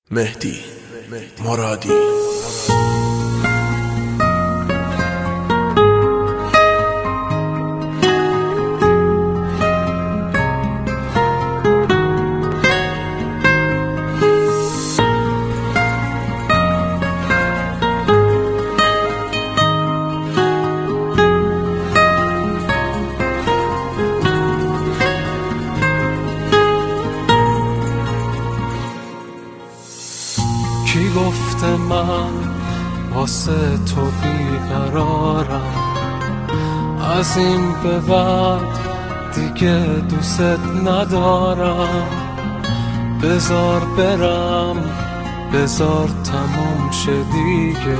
مهدی مرادی. کی گفته من واسه تو بیقرارم، از این به بعد دیگه دوست ندارم. بذار برم، بذار تموم شه دیگه،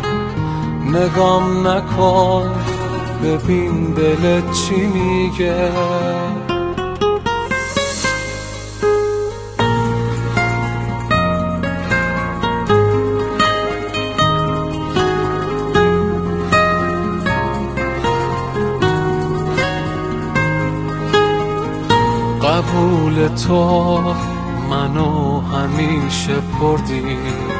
نگام نکن ببین دلت چی میگه. قبول تو منو همیشه بردی،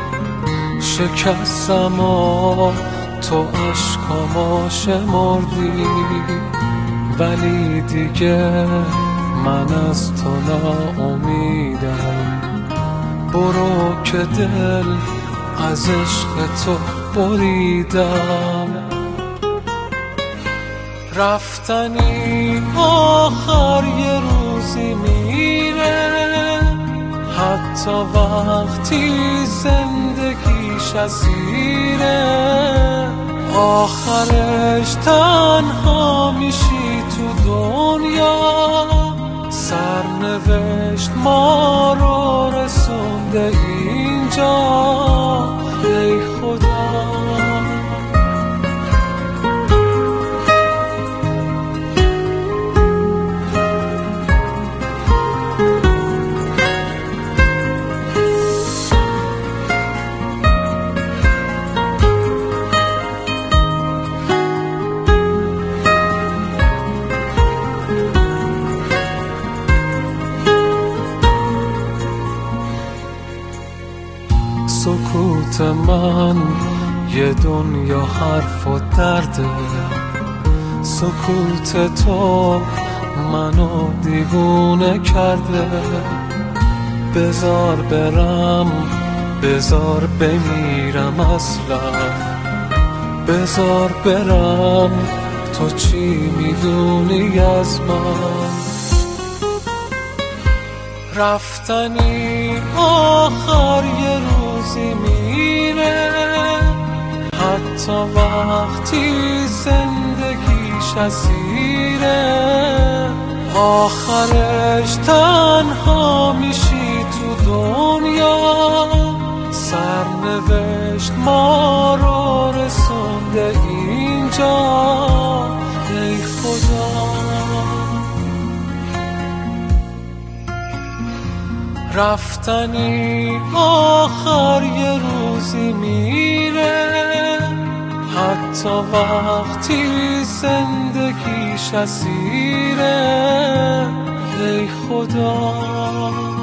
شکستم و تو عشقامو شمردی، ولی دیگه من از تو ناامیدم. برو که دل از عشق تو بریدم. رفتنی آخر یه روزی میره، حتی وقتی زندگیش اسیره. آخرش تنها میشی تو دنیا، سرنوشت ما رو رسونده اینجا. ای خدا سکوت من یه دنیا حرف و درده، سکوت تو منو دیوونه کرده. بذار برم، بذار بمیرم اصلا، بذار برم، تو چی میدونی از من؟ رفتنی آخر یه روزی میره، حتی وقتی زندگیش اسیره. آخرش تنها میشی تو دنیا، سرنوشت ما رو رسونده اینجا. ای خدا رفتنی آخر یه روزی میره، حتی وقتی زندگیش اسیره. ای خدا